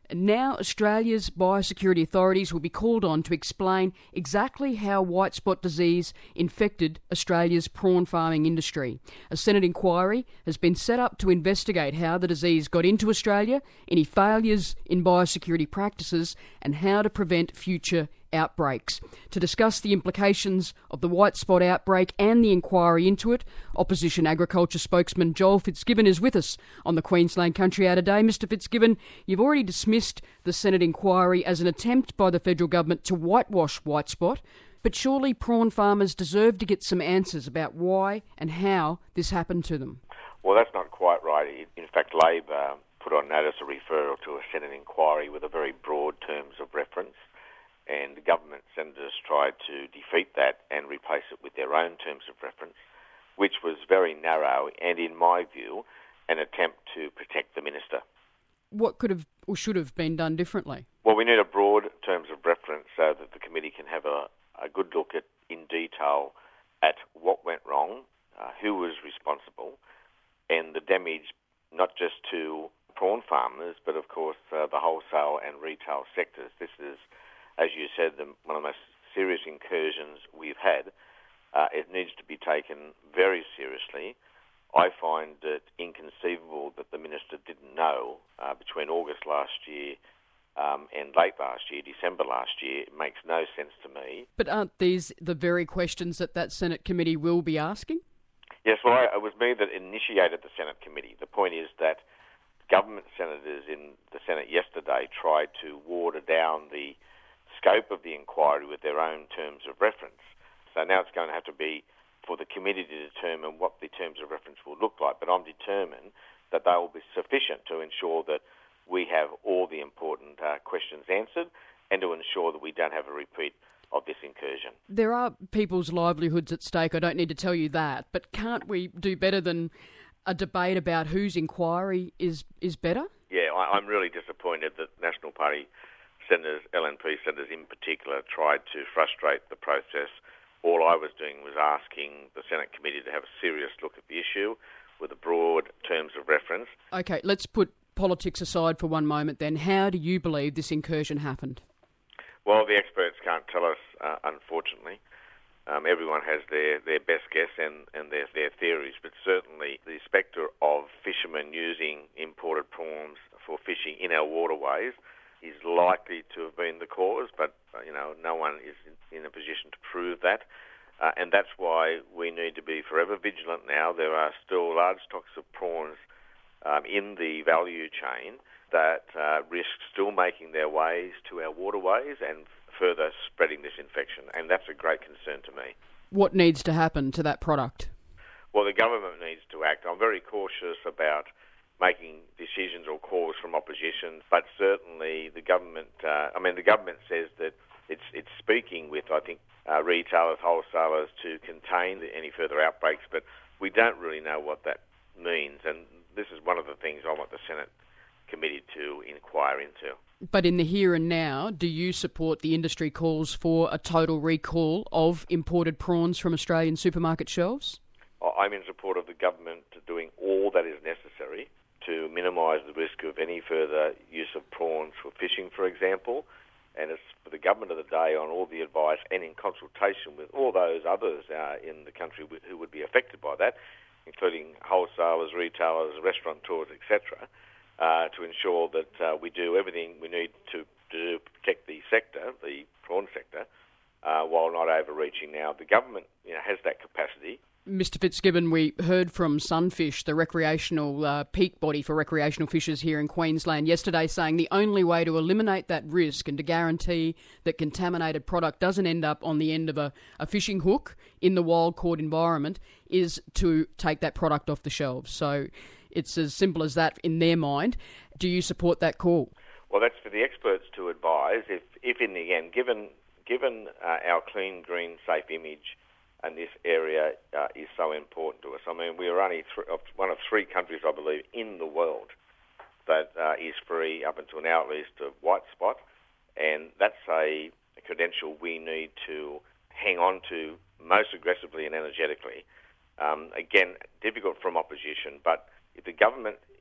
And now Australia's biosecurity authorities will be called on to explain exactly how white spot disease infected Australia's prawn farming industry. A Senate inquiry has been set up to investigate how the disease got into Australia, any failures in biosecurity practices, and how to prevent future outbreaks. To discuss the implications of the white spot outbreak and the inquiry into it, Opposition Agriculture spokesman Joel Fitzgibbon is with us on the Queensland Country Hour today. Mister Fitzgibbon, you've already dismissed the Senate inquiry as an attempt by the federal government to whitewash white spot, but surely prawn farmers deserve to get some answers about why and how this happened to them. Well, that's not quite right. In fact, Labor put on notice a referral to a Senate inquiry with a very broad terms of reference, and the government senators tried to defeat that and replace it with their own terms of reference, which was very narrow and, in my view, an attempt to protect the minister. What could have or should have been done differently? Well, we need a broad terms of reference so that the committee can have a, a good look at, in detail, at what went wrong, uh, who was responsible, and the damage not just to prawn farmers, but of course uh, the wholesale and retail sectors. This is, as you said, the, one of the most serious incursions we've had. Uh, it needs to be taken very seriously. I find it inconceivable that the minister didn't know uh, between August last year um, and late last year, December last year. It makes no sense to me. But aren't these the very questions that that Senate committee will be asking? Yes, well, I, it was me that initiated the Senate committee. The point is that government senators in the Senate yesterday tried to water down the scope of the inquiry with their own terms of reference. So now it's going to have to be for the committee to determine what the terms of reference will look like. But I'm determined that they will be sufficient to ensure that we have all the important uh, questions answered and to ensure that we don't have a repeat of this incursion. There are people's livelihoods at stake. I don't need to tell you that. But can't we do better than a debate about whose inquiry is, is better? Yeah, I, I'm really disappointed that National Party senators, L N P senators in particular, tried to frustrate the process. All I was doing was asking the Senate committee to have a serious look at the issue with a broad terms of reference. OK, let's put politics aside for one moment then. How do you believe this incursion happened? Well, the experts can't tell us, uh, unfortunately. Um, everyone has their, their best guess and, and their, their theories, but certainly the spectre of fishermen using imported prawns for fishing in our waterways is likely to have been the cause, but uh, you know, no one is in, in a position to prove that. Uh, and that's why we need to be forever vigilant now. There are still large stocks of prawns um, in the value chain that uh, risk still making their ways to our waterways and further spreading this infection. And that's a great concern to me. What needs to happen to that product? Well, the government needs to act. I'm very cautious about making decisions or calls from opposition, but certainly the government, uh, I mean, the government says that it's it's speaking with, I think, uh, retailers, wholesalers to contain the, any further outbreaks, but we don't really know what that means, and this is one of the things I want the Senate committee to inquire into. But in the here and now, do you support the industry calls for a total recall of imported prawns from Australian supermarket shelves? I'm in support of the government doing all that is necessary to minimise the risk of any further use of prawns for fishing, for example. And it's for the government of the day on all the advice and in consultation with all those others uh, in the country who would be affected by that, including wholesalers, retailers, restaurateurs, et cetera, uh, to ensure that uh, we do everything we need to, to protect the sector, the prawn sector, uh, while not overreaching. Now, the government you know, has that capacity. Mister Fitzgibbon, we heard from Sunfish, the recreational uh, peak body for recreational fishers here in Queensland yesterday, saying the only way to eliminate that risk and to guarantee that contaminated product doesn't end up on the end of a, a fishing hook in the wild caught environment is to take that product off the shelves. So it's as simple as that in their mind. Do you support that call? Well, that's for the experts to advise. If, if in the end, given, given uh, our clean, green, safe image, and this area uh, is so important to us. I mean, we are only th- one of three countries, I believe, in the world that uh, is free up until now, at least, of white spot. And that's a, a credential we need to hang on to most aggressively and energetically. Um, again, difficult from opposition, but if the government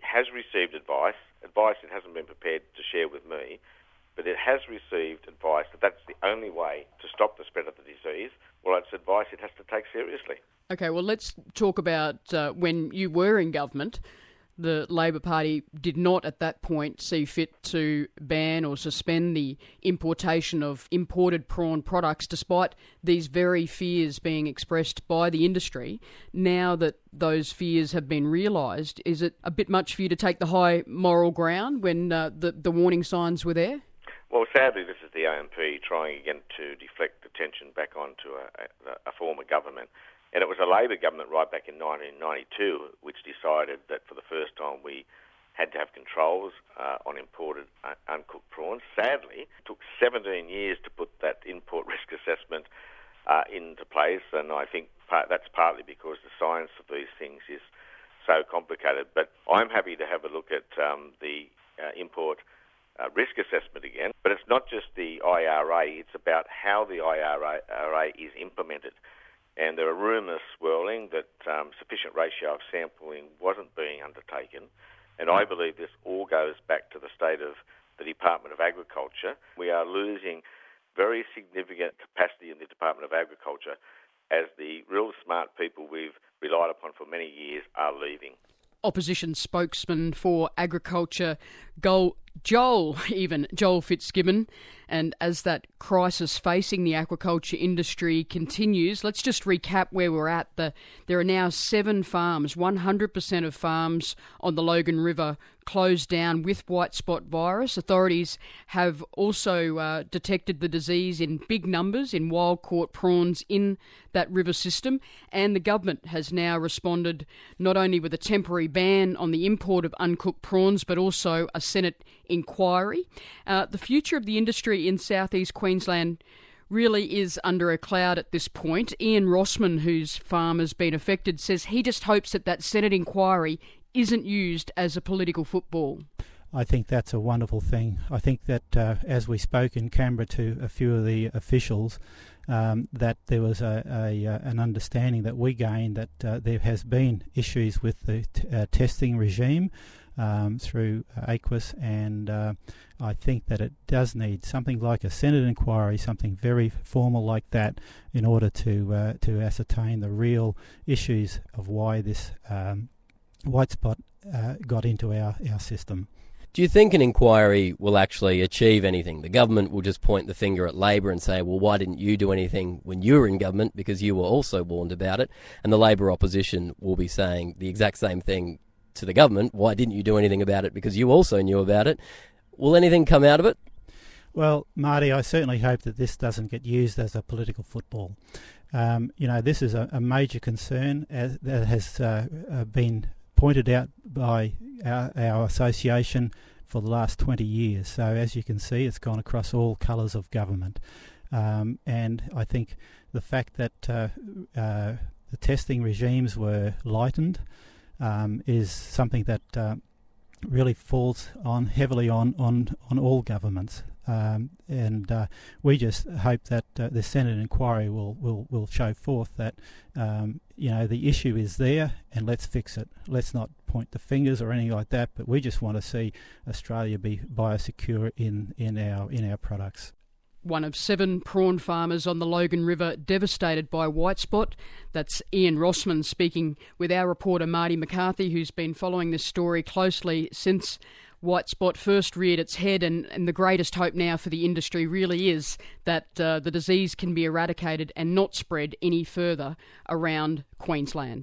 has received advice, advice it hasn't been prepared to share with me, but it has received advice that that's the only way to stop the spread of the disease. Well, it's advice it has to take seriously. Okay, well, let's talk about uh, when you were in government. The Labor Party did not at that point see fit to ban or suspend the importation of imported prawn products, despite these very fears being expressed by the industry. Now that those fears have been realised, is it a bit much for you to take the high moral ground when uh, the, the warning signs were there? Well, sadly, this is the A M P trying again to deflect attention back onto a, a, a former government. And it was a Labor government right back in nineteen ninety-two which decided that for the first time we had to have controls uh, on imported uh, uncooked prawns. Sadly, it took seventeen years to put that import risk assessment uh, into place, and I think part, that's partly because the science of these things is so complicated. But I'm happy to have a look at um, the uh, import Uh, risk assessment again, but it's not just the I R A, it's about how the I R A is implemented. And there are rumours swirling that um, sufficient ratio of sampling wasn't being undertaken, and I believe this all goes back to the state of the Department of Agriculture. We are losing very significant capacity in the Department of Agriculture as the real smart people we've relied upon for many years are leaving. Opposition spokesman for Agriculture, Joel, Joel, even Joel Fitzgibbon. And as that crisis facing the aquaculture industry continues, let's just recap where we're at. The, there are now seven farms, one hundred percent of farms on the Logan River closed down with white spot virus. Authorities have also uh, detected the disease in big numbers in wild-caught prawns in that river system, and the government has now responded not only with a temporary ban on the import of uncooked prawns, but also a Senate inquiry. Uh, the future of the industry in southeast Queensland really is under a cloud at this point. Ian Rossman, whose farm has been affected, says he just hopes that that Senate inquiry isn't used as a political football. I think that's a wonderful thing. I think that uh, as we spoke in Canberra to a few of the officials, um, that there was a, a uh, an understanding that we gained that uh, there has been issues with the t- uh, testing regime um, through uh, AQUIS, and uh, I think that it does need something like a Senate inquiry, something very formal like that, in order to uh, to ascertain the real issues of why this um, white spot uh, got into our, our system. Do you think an inquiry will actually achieve anything? The government will just point the finger at Labor and say, well, why didn't you do anything when you were in government, because you were also warned about it? And the Labor opposition will be saying the exact same thing to the government. Why didn't you do anything about it, because you also knew about it? Will anything come out of it? Well, Marty, I certainly hope that this doesn't get used as a political football. Um, you know, this is a, a major concern as, that has uh, uh, been pointed out by our, our association for the last twenty years. So as you can see, it's gone across all colours of government. Um, and I think the fact that uh, uh, the testing regimes were lightened um, is something that uh, really falls on heavily on, on, on all governments. Um, and uh, we just hope that uh, the Senate inquiry will, will, will show forth that um, you know the issue is there, and let's fix it. Let's not point the fingers or anything like that, but we just want to see Australia be biosecure in, in our in our products. One of seven prawn farmers on the Logan River devastated by white spot. That's Ian Rossman speaking with our reporter Marty McCarthy, who's been following this story closely since white spot first reared its head, and, and the greatest hope now for the industry really is that uh, the disease can be eradicated and not spread any further around Queensland.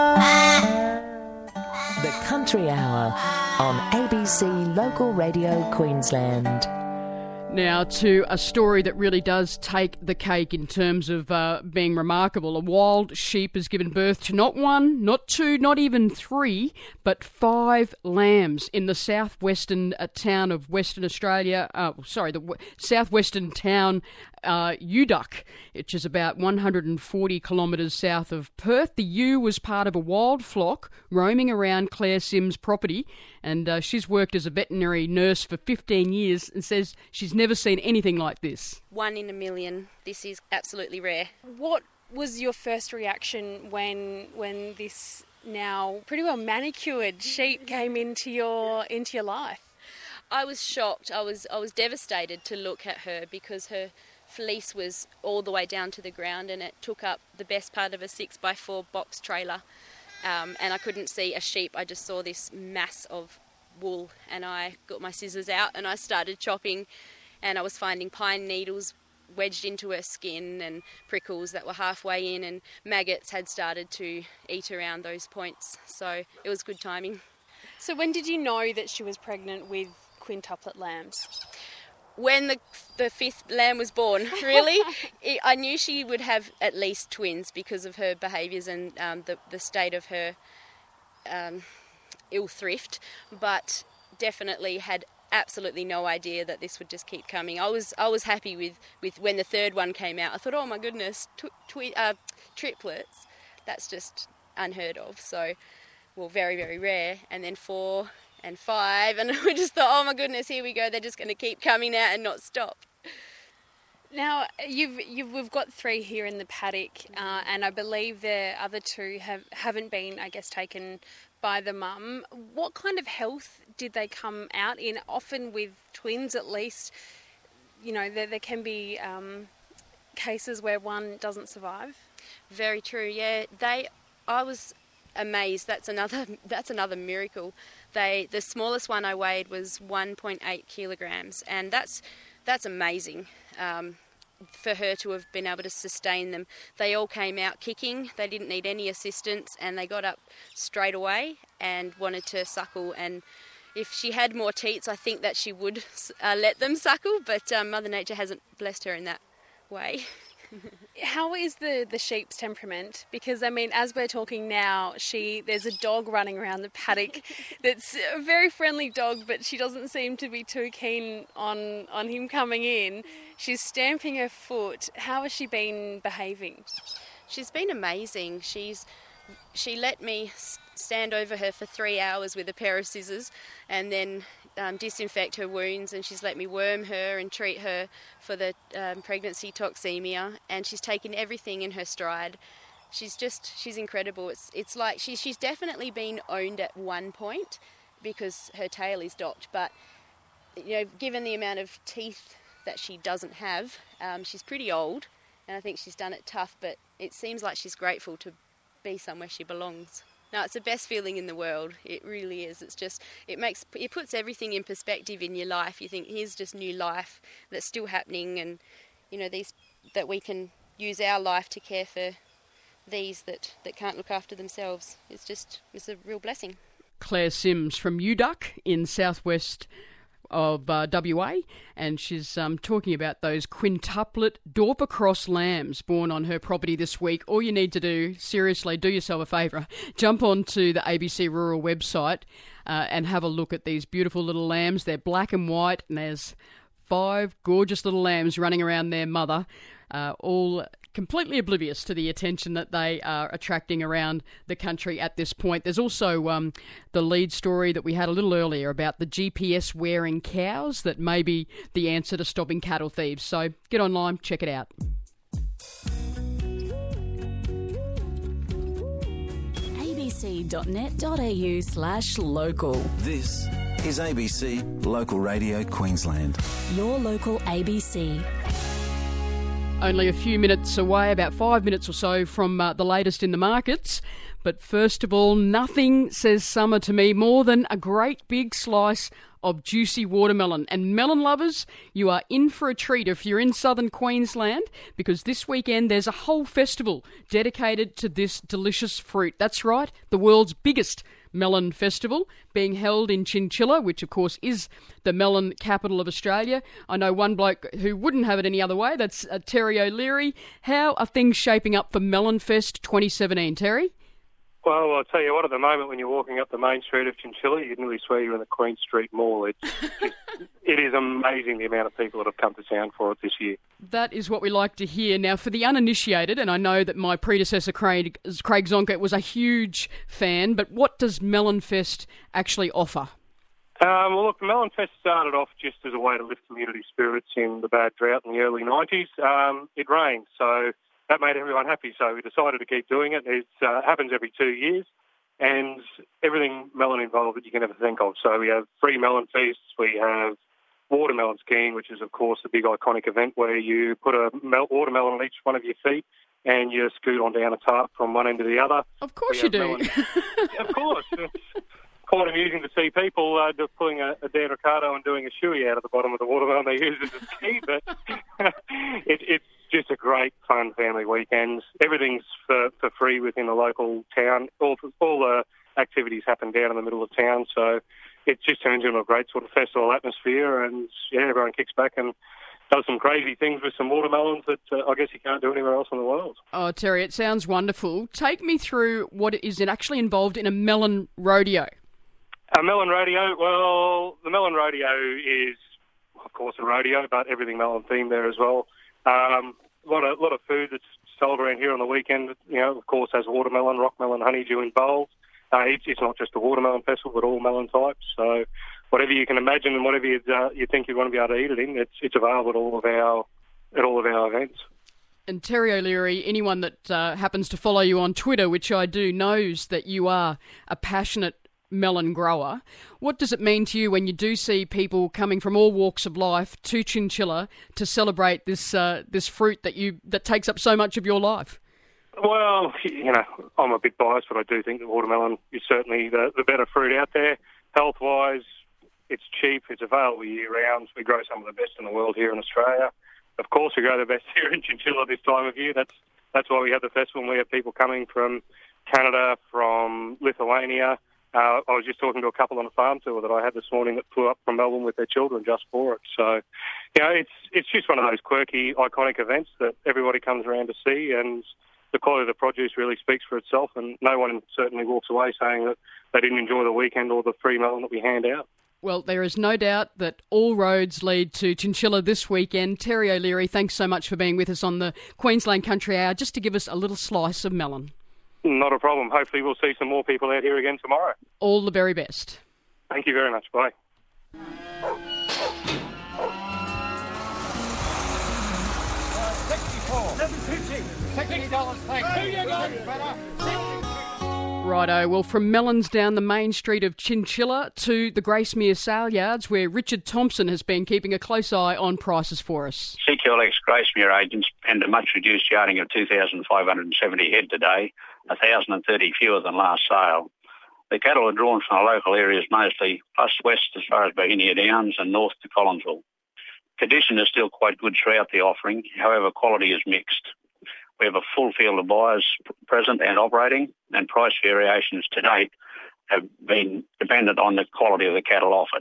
The Country Hour on A B C Local Radio Queensland. Now to a story that really does take the cake in terms of uh, being remarkable. A wild sheep has given birth to not one, not two, not even three, but five lambs in the southwestern uh, town of Western Australia. Uh, sorry, the w- southwestern town uh, Uduck, which is about one hundred forty kilometres south of Perth. The ewe was part of a wild flock roaming around Claire Sims' property, and uh, she's worked as a veterinary nurse for fifteen years and says she's never seen anything like this. One in a million. This is absolutely rare. What was your first reaction when when this now pretty well manicured sheep came into your into your life? I was shocked. I was I was devastated to look at her because her fleece was all the way down to the ground and it took up the best part of a six by four box trailer. Um, and I couldn't see a sheep. I just saw this mass of wool, and I got my scissors out and I started chopping, and I was finding pine needles wedged into her skin and prickles that were halfway in, and maggots had started to eat around those points. So it was good timing. So when did you know that she was pregnant with quintuplet lambs? When the the fifth lamb was born, really. it, I knew she would have at least twins because of her behaviours and um, the, the state of her um, ill thrift, but definitely had absolutely no idea that this would just keep coming. I was I was happy with, with when the third one came out. I thought, oh my goodness, tw- twi- uh, triplets, that's just unheard of. So, well, very, very rare. And then four and five, and we just thought, oh my goodness, here we go, they're just going to keep coming out and not stop. Now, you've, you've we've got three here in the paddock, uh, and I believe the other two have, haven't been, I guess, taken by the mum. What kind of health did they come out in? Often with twins, at least, you know, there, there can be um, cases where one doesn't survive. Very true, yeah. They, I was amazed. That's another that's another miracle. They the smallest one I weighed was one point eight kilograms, and that's that's amazing um, for her to have been able to sustain them. They all came out kicking. They didn't need any assistance, and they got up straight away and wanted to suckle. And if she had more teats, I think that she would uh, let them suckle, but um, Mother Nature hasn't blessed her in that way. How is the, the sheep's temperament? Because, I mean, as we're talking now, she there's a dog running around the paddock that's a very friendly dog, but she doesn't seem to be too keen on, on him coming in. She's stamping her foot. How has she been behaving? She's been amazing. She's She let me stand over her for three hours with a pair of scissors and then um, disinfect her wounds, and she's let me worm her and treat her for the um, pregnancy toxemia, and she's taken everything in her stride. She's just, she's incredible. It's it's like she, she's definitely been owned at one point because her tail is docked, but you know, given the amount of teeth that she doesn't have, um, she's pretty old, and I think she's done it tough, but it seems like she's grateful to be somewhere she belongs. No, it's the best feeling in the world. It really is. It's just, it makes, it puts everything in perspective in your life. You think, here's just new life that's still happening, and, you know, these, that we can use our life to care for these that, that can't look after themselves. It's just, it's a real blessing. Claire Sims from Uduck in southwest of uh, W A, and she's um, talking about those quintuplet Dorper Cross lambs born on her property this week. All you need to do, seriously, do yourself a favour, jump onto the A B C Rural website uh, and have a look at these beautiful little lambs. They're black and white, and there's five gorgeous little lambs running around their mother, uh, all completely oblivious to the attention that they are attracting around the country at this point. There's also um, the lead story that we had a little earlier about the G P S wearing cows that may be the answer to stopping cattle thieves. So get online, check it out. a b c dot net dot a u slash local. This is A B C Local Radio Queensland. Your local A B C. Only a few minutes away, about five minutes or so from uh, the latest in the markets. But first of all, nothing says summer to me more than a great big slice of juicy watermelon. And melon lovers, you are in for a treat if you're in southern Queensland, because this weekend there's a whole festival dedicated to this delicious fruit. That's right, the world's biggest melon festival being held in Chinchilla, which of course is the melon capital of Australia. I know one bloke who wouldn't have it any other way. That's uh, Terry O'Leary. How are things shaping up for Melon Fest twenty seventeen, Terry? Well, I'll tell you what, at the moment when you're walking up the main street of Chinchilla, you nearly swear you're in the Queen Street Mall. It's just, it is amazing the amount of people that have come to town for it this year. That is what we like to hear. Now, for the uninitiated, and I know that my predecessor, Craig, Craig Zonka, was a huge fan, but what does Melon Fest actually offer? Um, well, look, the Melon Fest started off just as a way to lift community spirits in the bad drought in the early nineties. Um, it rained, so that made everyone happy, so we decided to keep doing it. It uh, happens every two years, and everything melon involved that you can ever think of. So we have free melon feasts, we have watermelon skiing, which is, of course, the big iconic event where you put a mel- watermelon on each one of your feet and you scoot on down a tarp from one end to the other. Of course you do. Melon- of course. It's quite amusing to see people uh, just pulling a, a Dan Ricardo and doing a shoey out of the bottom of the watermelon they use as a ski, but it, it's just a great, fun family weekend. Everything's for, for free within the local town. All, all the activities happen down in the middle of town, so it just turns into a great sort of festival atmosphere, and yeah, everyone kicks back and does some crazy things with some watermelons that uh, I guess you can't do anywhere else in the world. Oh, Terry, it sounds wonderful. Take me through what is it actually involved in a melon rodeo. A melon rodeo, well, the melon rodeo is, of course, a rodeo, but everything melon themed there as well. Um, a lot of, lot of food that's sold around here on the weekend, you know, of course, has watermelon, rockmelon, honeydew involved. Uh, it's, it's not just a watermelon festival, but all melon types. So whatever you can imagine and whatever you'd, uh, you think you'd want to be able to eat it in, it's, it's available at all of our at all of our events. And Terry O'Leary, anyone that uh, happens to follow you on Twitter, which I do, knows that you are a passionate melon grower. What does it mean to you when you do see people coming from all walks of life to Chinchilla to celebrate this uh, this fruit that you that takes up so much of your life? Well, you know, I'm a bit biased, but I do think that watermelon is certainly the, the better fruit out there. Health-wise, it's cheap, it's available year-round. We grow some of the best in the world here in Australia. Of course, we grow the best here in Chinchilla this time of year. That's that's why we have the festival, and we have people coming from Canada, from Lithuania. Uh, I was just talking to a couple on a farm tour that I had this morning that flew up from Melbourne with their children just for it. So, you know, it's it's just one of those quirky, iconic events that everybody comes around to see, and the quality of the produce really speaks for itself, and no one certainly walks away saying that they didn't enjoy the weekend or the free melon that we hand out. Well, there is no doubt that all roads lead to Chinchilla this weekend. Terry O'Leary, thanks so much for being with us on the Queensland Country Hour, just to give us a little slice of melon. Not a problem. Hopefully we'll see some more people out here again tomorrow. All the very best. Thank you very much. Bye. Righto, well, from melons down the main street of Chinchilla to the Gracemere sale yards, where Richard Thompson has been keeping a close eye on prices for us. C Q L X Gracemere agents penned a much reduced yarding of two thousand five hundred seventy head today, one thousand thirty fewer than last sale. The cattle are drawn from the local areas mostly, plus west as far as Bohemia Downs and north to Collinsville. Condition is still quite good throughout the offering, however quality is mixed. We have a full field of buyers present and operating, and price variations to date have been dependent on the quality of the cattle offered.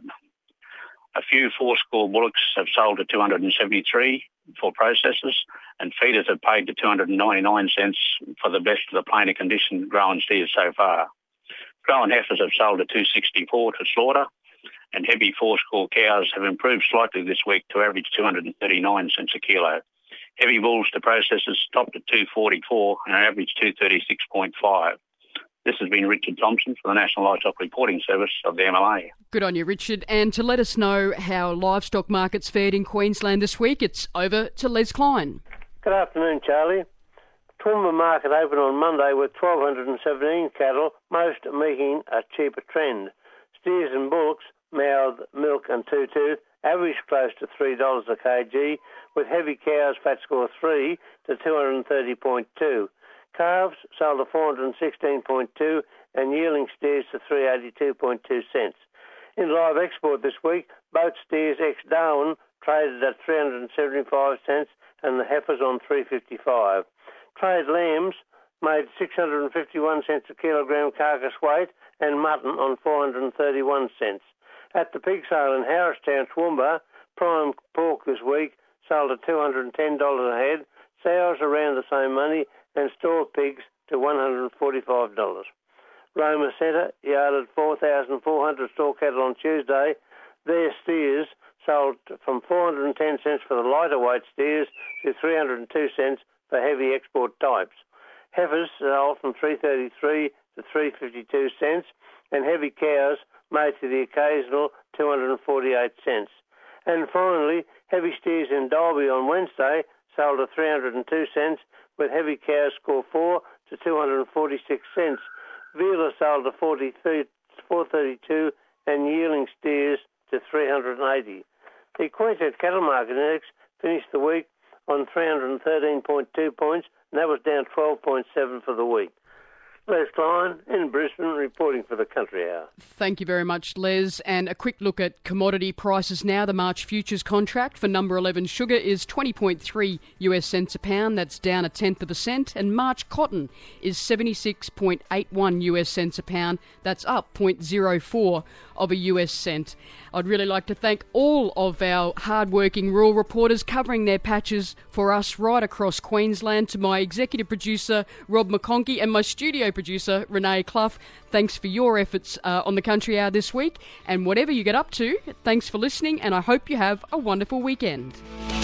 A few four-score bullocks have sold at two hundred seventy-three for processors, and feeders have paid to two hundred ninety-nine cents for the best of the plainer condition growing steers so far. Growing heifers have sold at two sixty-four to slaughter, and heavy four-score cows have improved slightly this week to average two hundred thirty-nine cents a kilo. Heavy bulls to processors stopped at two forty-four and an average two thirty-six point five. This has been Richard Thompson for the National Livestock Reporting Service of the M L A. Good on you, Richard. And to let us know how livestock markets fared in Queensland this week, it's over to Les Klein. Good afternoon, Charlie. Toowoomba market opened on Monday with one thousand two hundred seventeen cattle, most meeting a cheaper trend. Steers and bullocks, mouth, milk and two-tooth, averaged close to three dollars a kg, with heavy cows fat score three to two hundred thirty point two. Calves sold at four hundred sixteen point two and yielding steers to three hundred eighty-two point two cents. In live export this week, both steers ex-Darwin traded at three hundred seventy-five cents and the heifers on three hundred fifty-five. Trade lambs made six hundred fifty-one cents a kilogram carcass weight and mutton on four hundred thirty-one cents. At the pig sale in Harristown, Toowoomba, prime pork this week sold at two hundred ten dollars a head, sows around the same money, and store pigs to one hundred forty-five dollars. Roma Centre yarded four thousand four hundred store cattle on Tuesday. Their steers sold from four hundred ten cents for the lighter weight steers to three hundred two cents for heavy export types. Heifers sold from three hundred thirty-three to three hundred fifty-two cents, and heavy cows made to the occasional two hundred forty-eight cents. And finally, heavy steers in Dalby on Wednesday sold at three hundred two cents, with heavy cows score four to two hundred forty-six cents. Veal sold at four thirty-two and yearling steers to three hundred eighty. The Queensland Cattle Market Index finished the week on three hundred thirteen point two points, and that was down twelve point seven for the week. Les Klein in Brisbane reporting for the Country Hour. Thank you very much, Les. And a quick look at commodity prices now. The March futures contract for number eleven sugar is twenty point three US cents a pound. That's down a tenth of a cent. And March cotton is seventy-six point eight one US cents a pound. That's up zero point zero four of a U S cent. I'd really like to thank all of our hard-working rural reporters covering their patches for us right across Queensland, to my executive producer, Rob McConkey, and my studio producer, Renee Clough. Thanks for your efforts uh, on the Country Hour this week. And whatever you get up to, thanks for listening, and I hope you have a wonderful weekend.